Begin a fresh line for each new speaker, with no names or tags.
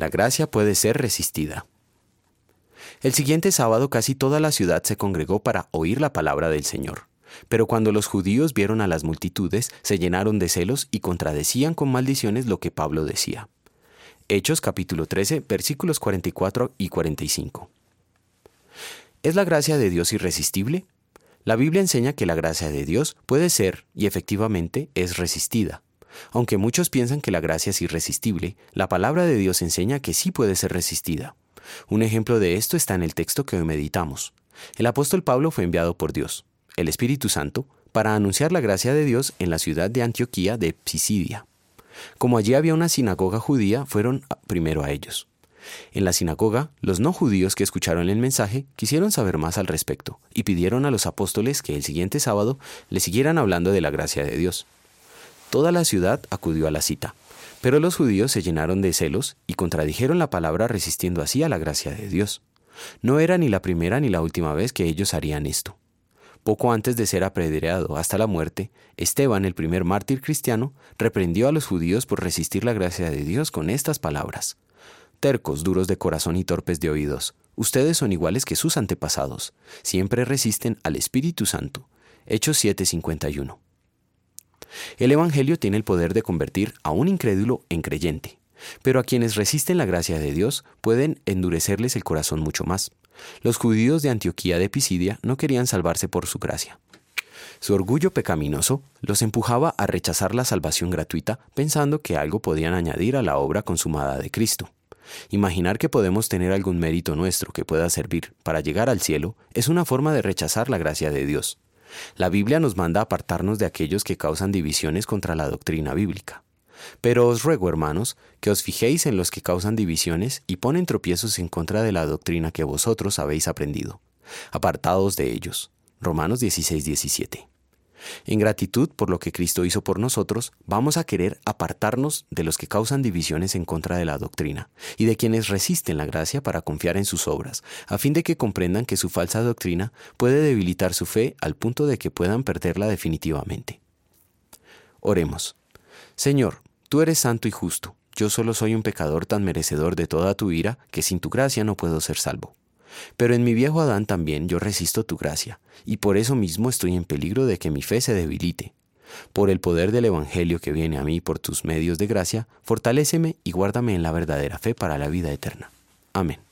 La gracia puede ser resistida. El siguiente sábado casi toda la ciudad se congregó para oír la palabra del Señor. Pero cuando los judíos vieron a las multitudes, se llenaron de celos y contradecían con maldiciones lo que Pablo decía. Hechos capítulo 13, versículos 44 y 45. ¿Es la gracia de Dios irresistible? La Biblia enseña que la gracia de Dios puede ser, y efectivamente, es resistida. Aunque muchos piensan que la gracia es irresistible, la palabra de Dios enseña que sí puede ser resistida. Un ejemplo de esto está en el texto que hoy meditamos. El apóstol Pablo fue enviado por Dios, el Espíritu Santo, para anunciar la gracia de Dios en la ciudad de Antioquía de Pisidia. Como allí había una sinagoga judía, fueron primero a ellos. En la sinagoga, los no judíos que escucharon el mensaje quisieron saber más al respecto y pidieron a los apóstoles que el siguiente sábado le siguieran hablando de la gracia de Dios. Toda la ciudad acudió a la cita, pero los judíos se llenaron de celos y contradijeron la palabra resistiendo así a la gracia de Dios. No era ni la primera ni la última vez que ellos harían esto. Poco antes de ser apedreado hasta la muerte, Esteban, el primer mártir cristiano, reprendió a los judíos por resistir la gracia de Dios con estas palabras: «Tercos, duros de corazón y torpes de oídos, ustedes son iguales que sus antepasados, siempre resisten al Espíritu Santo». Hechos 7:51. El Evangelio tiene el poder de convertir a un incrédulo en creyente, pero a quienes resisten la gracia de Dios pueden endurecerles el corazón mucho más. Los judíos de Antioquía de Pisidia no querían salvarse por su gracia. Su orgullo pecaminoso los empujaba a rechazar la salvación gratuita pensando que algo podían añadir a la obra consumada de Cristo. Imaginar que podemos tener algún mérito nuestro que pueda servir para llegar al cielo es una forma de rechazar la gracia de Dios. La Biblia nos manda a apartarnos de aquellos que causan divisiones contra la doctrina bíblica. Pero os ruego, hermanos, que os fijéis en los que causan divisiones y ponen tropiezos en contra de la doctrina que vosotros habéis aprendido. Apartaos de ellos. Romanos 16:17. En gratitud por lo que Cristo hizo por nosotros, vamos a querer apartarnos de los que causan divisiones en contra de la doctrina y de quienes resisten la gracia para confiar en sus obras, a fin de que comprendan que su falsa doctrina puede debilitar su fe al punto de que puedan perderla definitivamente. Oremos. Señor, tú eres santo y justo. Yo solo soy un pecador tan merecedor de toda tu ira que sin tu gracia no puedo ser salvo. Pero en mi viejo Adán también yo resisto tu gracia, y por eso mismo estoy en peligro de que mi fe se debilite. Por el poder del Evangelio que viene a mí por tus medios de gracia, fortaléceme y guárdame en la verdadera fe para la vida eterna. Amén.